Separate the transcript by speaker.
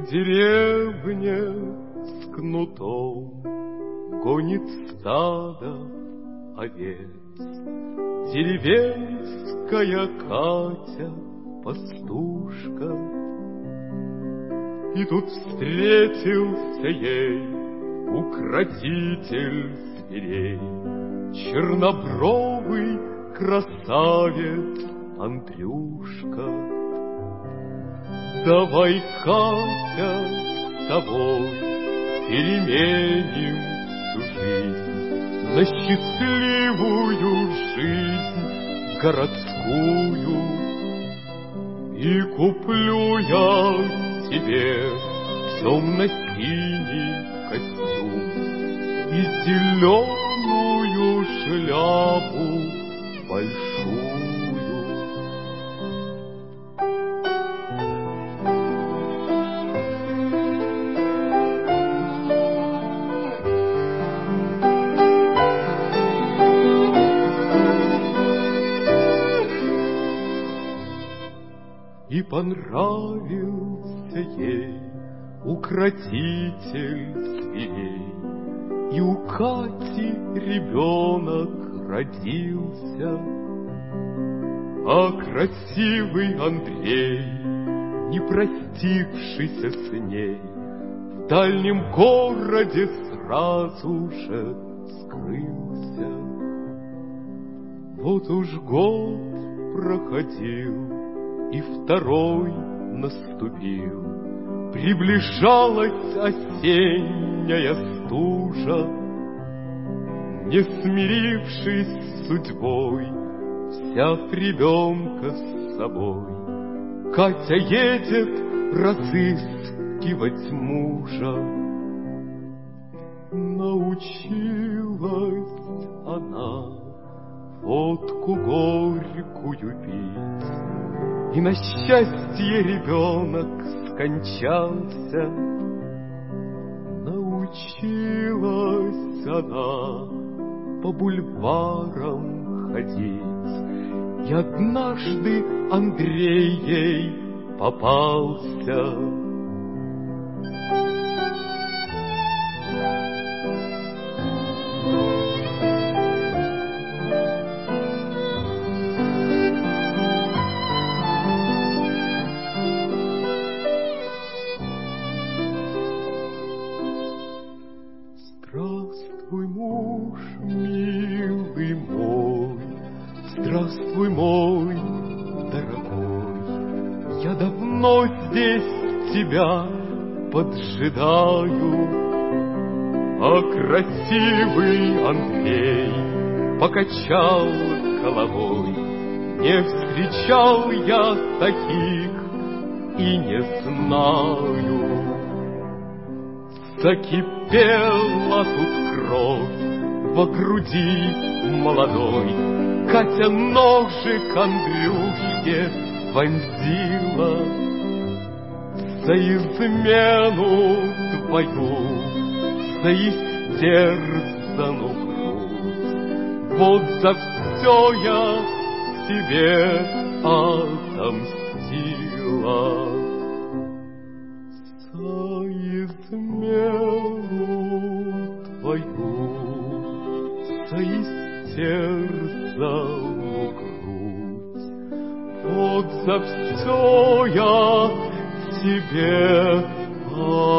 Speaker 1: деревне с кнутом гонит стадо овец. Деревенская Катя, пастушка. И тут встретился ей укротитель зверей, чернобровый красавец Андрюшка. Давай, Катя, с тобой переменим всю жизнь на счастливую жизнь городскую. И куплю я тебе темно-синий костюм и зеленую шляпу большую. И понравился ей укротитель зверей, и у Кати ребенок родился. А красивый Андрей, не простившийся с ней, в дальнем городе сразу же скрылся. Вот уж год проходил, и второй наступил. Приближалась осенняя стужа. Не смирившись с судьбой, взяв ребенка с собой, Катя едет разыскивать мужа. Научилась она водку горькую пить, и на счастье ребенок скончался. Научилась она по бульварам ходить, и однажды Андрей ей попался. Здравствуй, муж, милый мой, здравствуй, мой дорогой. Я давно здесь тебя поджидаю. А красивый Андрей покачал головой. Не встречал я таких и не знаю. Закипела тут кровь во груди молодой. Катя ножик Андрюшке вонзила. За измену твою, за истерзану грудь, вот за все я тебе отомстила. Измену твою, за истерзану грудь, вот за все я тебе